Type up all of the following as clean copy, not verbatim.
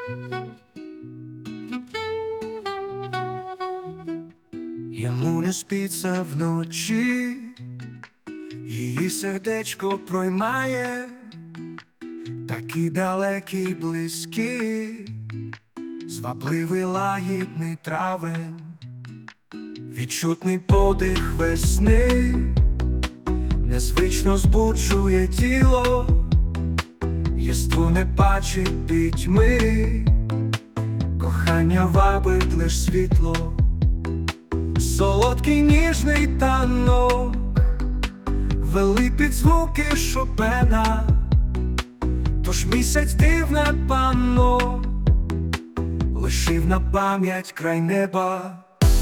Йому не спиться вночі, її сердечко проймає, такі далекі й близькі, звабливий лагідний травень, відчутний подих весни, незвично збуджує тіло, єство не бачить пітьми, кохання вабить лиш світло. Солодкий ніжний танок вели під звуки Шопена, тож місяць дивне панно лишив на пам'ять край неба.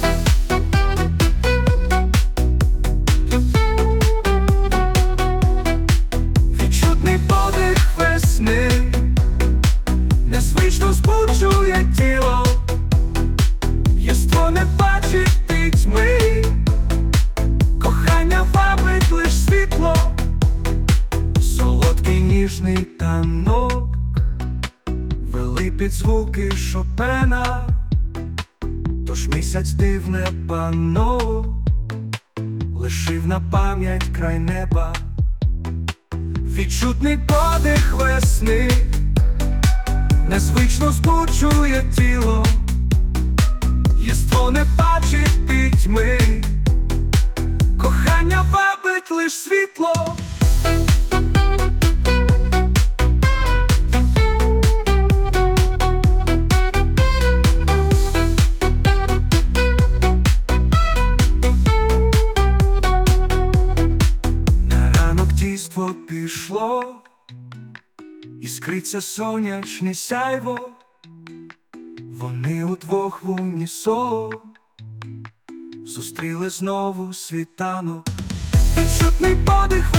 Відчутний подих весни незвично збуджує тіло, єство не бачить пітьми, кохання вабить лиш світло. Солодкий ніжний танок вели під звуки Шопена, тож місяць дивне панно лишив на пам'ять край неба. Відчутний подих весни незвично збуджує тіло, єство не бачить пітьми, кохання вабить лиш світло. На ранок дійство пішло, іскриться сонячне сяйво, вони удвох в унісон зустріли знову світанок. Відчутний подих